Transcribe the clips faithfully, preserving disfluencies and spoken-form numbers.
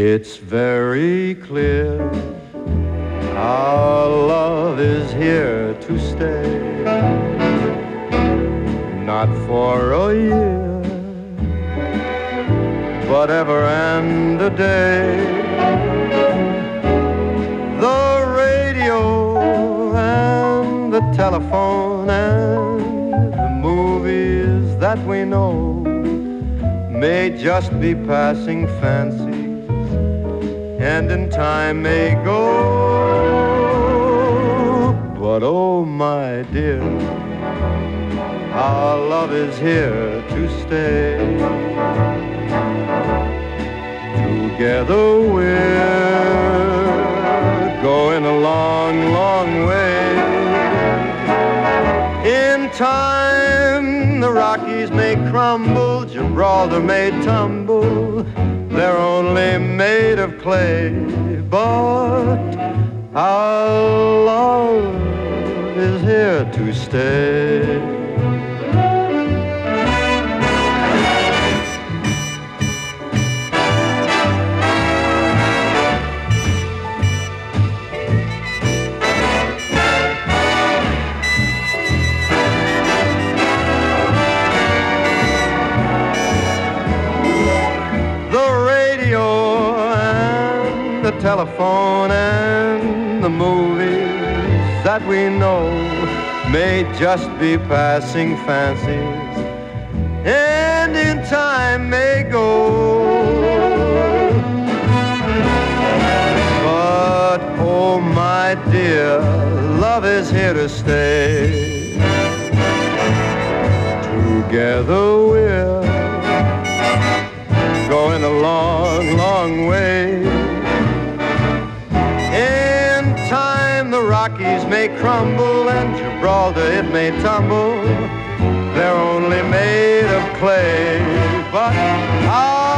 It's very clear our love is here to stay. Not for a year, but ever and a day. The radio and the telephone and the movies that we know may just be passing fancies, and in time may go. But oh my dear, our love is here to stay. Together we're going a long, long way. In time the Rockies may crumble, Gibraltar may tumble, they're only made of clay. But our love is here to stay. The telephone and the movies that we know may just be passing fancies, and in time may go. But oh my dear, love is here to stay. Together we're going a long, long way. The Rockies may crumble and Gibraltar it may tumble, they're only made of clay. But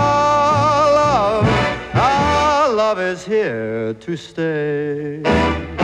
our love, our love is here to stay.